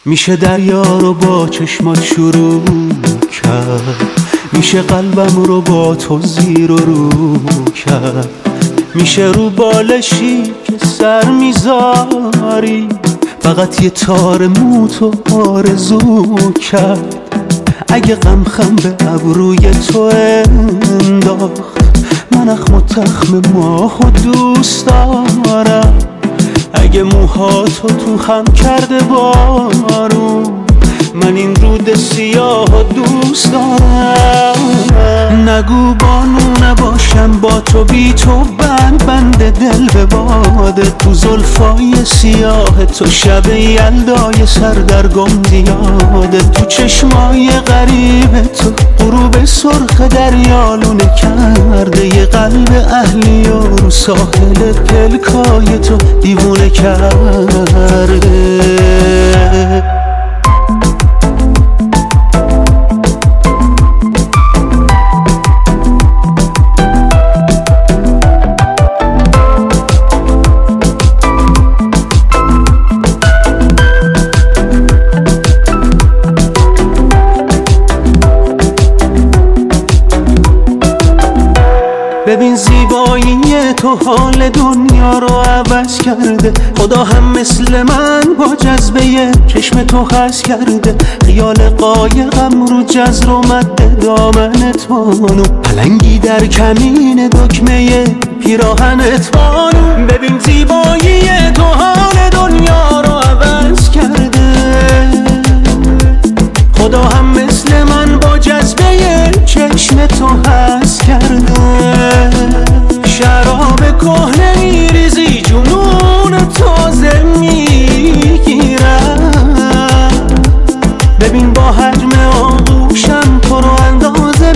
میشه دریا رو با چشمات شروع کرد، میشه قلبم رو با تو زیر و رو کرد، میشه رو بالشی که سر میذاری فقط یه تار موتو آرزو کرد. اگه غم خم به ابروی تو انداخت، من اخم و تخم ماهو دوست دارم. اگه موهاتو تو خم کرده بارون، من این رود سیاه دوست دارم. نگو بانو نباشم با تو، بی تو بند دل به باده. تو زلفای سیاه تو شب یلدای سردرگم زیاده. تو چشمای غریب تو غروب سرخ دریالونه کرده. یه قلب اهلی و رو ساحل پلکای تو دیوونه کرده. ببین زیبایی تو حال دنیا رو عوض کرده. خدا هم مثل من با جذبه چشم تو خس کرده. خیال قایقم رو جزر و مد دامنت بانو، پلنگی در کمین دکمه پیراهنت بانو. ببین زیبایی تو حال دنیا رو عوض کرده. خدا هم مثل من با جذبه چشم تو حس کرده. شراب کهنه میریزی جنون تازه میگیرم. ببین با حجم آغوشم تو رو اندازه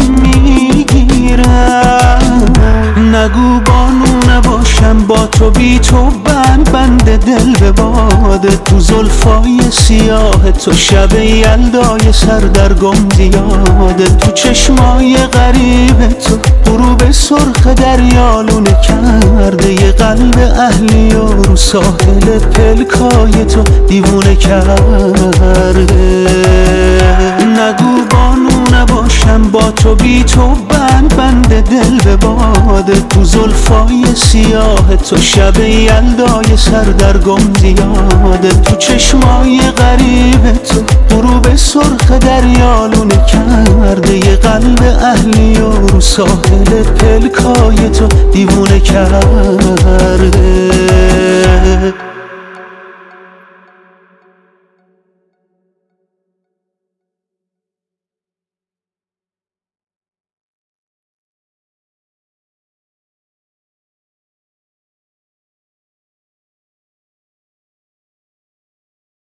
میگیرم. نگو بانو نباشم با تو، بی تو بند دل به باده. تو زلفای سیاه تو شب یلدای سردرگم زیاده. تو چشمای غریب تو غروب سرخ دریالونه کرده. یه قلب اهلی و رو ساحل پلکای تو دیوونه کرده. نگو بانو نباشم با تو، بی تو بند دل به باده. تو زلفای سیاه تو شب یلدای سردرگم زیاده. تو چشمای غریب تو غروب سرخ دریالونه کرده. یه قلب اهلی و رو ساحل پلکای تو دیوونه کرده.